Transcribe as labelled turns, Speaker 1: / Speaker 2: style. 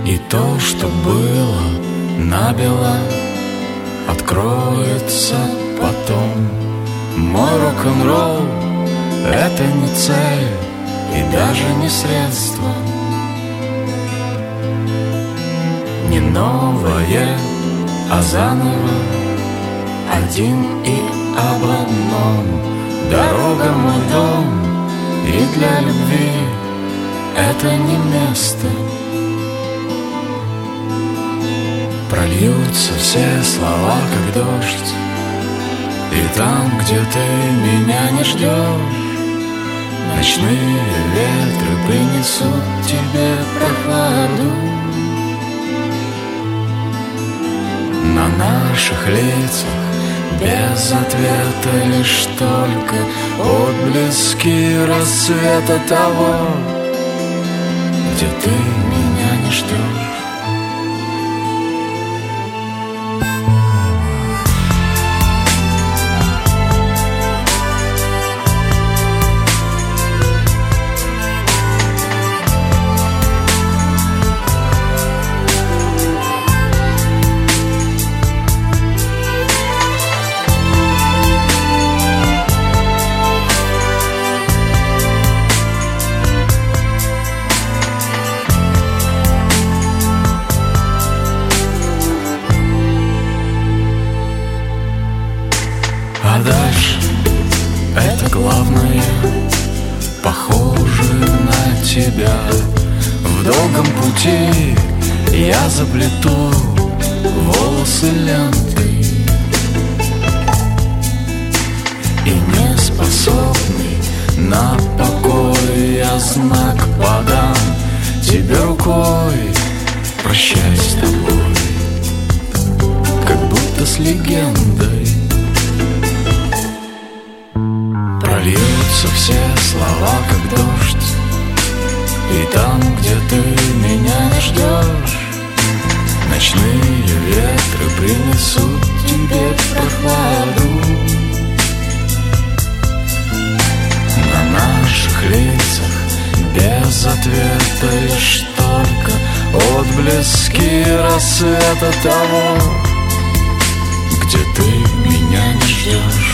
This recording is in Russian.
Speaker 1: И то, что было набело, откроется потом. Мой рок-н-ролл — это не цель и даже не средство, не новое, а заново, один и об одном. Дорога — мой дом, и для любви это не место. Прольются все слова, как дождь, и там, где ты меня не ждешь, ночные ветры принесут тебе прохладу. На наших лицах без ответа лишь только отблески рассвета того, где ты меня не ждешь. А дальше это главное, похоже на тебя. В долгом пути я заплету волосы лентой, и не способный на покой я знак подам тебе рукой. Прощай с тобой, как будто с легендой. Прольются все слова, как дождь, и там, где ты меня не ждешь, ночные ветры принесут тебе прохладу. На наших лицах без ответа лишь только отблески рассвета того, где ты меня не ждешь.